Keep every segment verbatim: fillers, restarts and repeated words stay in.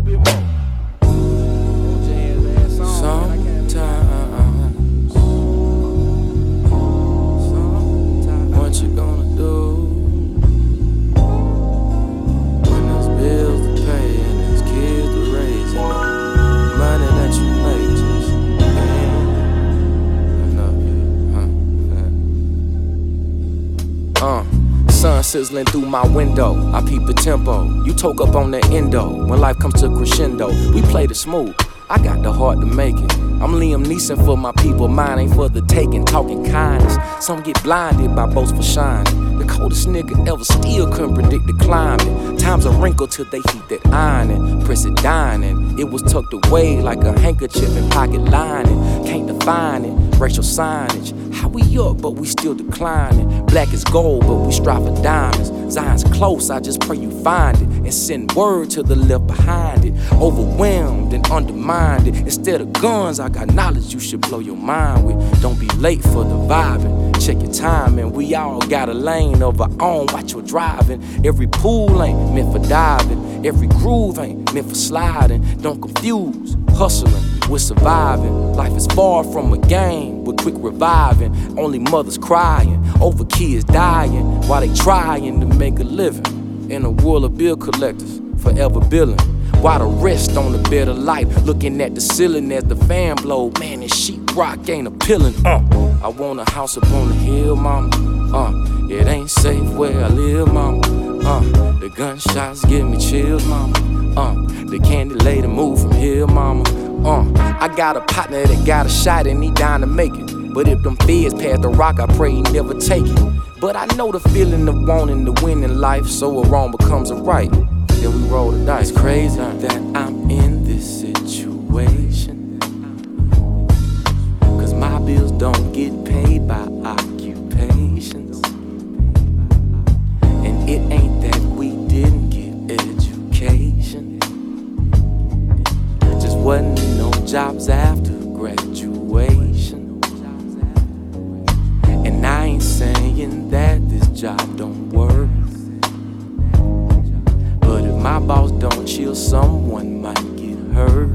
bit more. Sometimes, sometimes, what you gonna do when there's bills to pay and there's kids to raise and the money that you make just ain't enough, huh? Uh. Sun sizzling through my window, I peep the tempo. You toke up on the endo. When life comes to crescendo, we played it smooth. I got the heart to make it. I'm Liam Neeson for my people, mine ain't for the taking. Talking kindness, some get blinded by boastful shining. The coldest nigga ever still couldn't predict the climate. Time's a wrinkle till they heat that iron. Press it dining, it was tucked away like a handkerchief in pocket lining. Can't define it, racial signage. How we up, but we still declining. Black is gold, but we strive for diamonds. Zion's close, I just pray you find it and send word to the left behind it. Overwhelmed and undermined it. Instead of guns, I got knowledge you should blow your mind with. Don't be late for the vibing. Check your timing. We all got a lane of our own. Watch your driving. Every pool ain't meant for diving. Every groove ain't meant for sliding. Don't confuse hustling with surviving. Life is far from a game with quick reviving. Only mothers crying over kids dying while they trying to make a living. In a world of bill collectors, forever billing. While the rest on the bed of life, looking at the ceiling as the fan blow. Man, this sheetrock ain't appealing. Uh, I want a house up on the hill, mama. Uh, it ain't safe where I live, mama. Uh, the gunshots give me chills, mama. Uh, the candy lady move from here, mama. Uh, I got a partner that got a shot and he dying to make it. But if them feds pass the rock, I pray he never take it. But I know the feeling of wanting to win in life, so a wrong becomes a right. Then we roll the dice. It's crazy that I'm in this situation, cause my bills don't get paid by occupations. And it ain't that we didn't get education, just wasn't no jobs after graduation. And I ain't saying that this job don't work, but if my boss don't chill, someone might get hurt.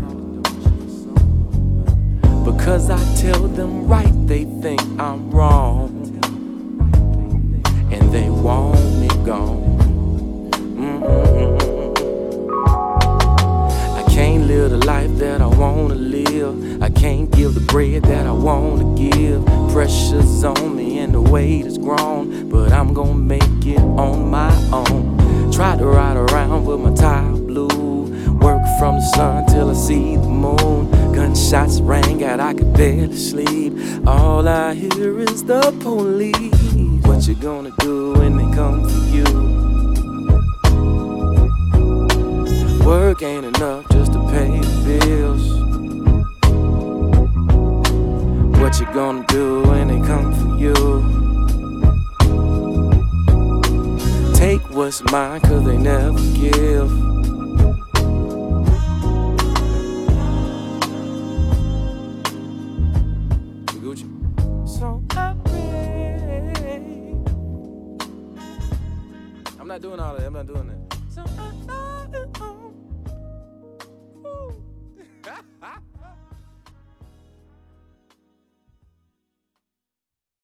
Because I tell them right, they think I'm wrong, and they want me gone. Mm-mm. I can't live the life that I wanna live. I can't give the bread that I wanna give. Pressure's on me and the weight is grown, but I'm gonna make it on my own. Try to ride around with my tie blue, work from the sun till I see the moon. Gunshots rang out, I could barely sleep. All I hear is the police. What you gonna do when they come for you? Work ain't enough just to pay the bills. What you gonna do when they come for you? Take what's mine, cause they never give. Gucci. So I pray. I'm not doing all that, I'm not doing that.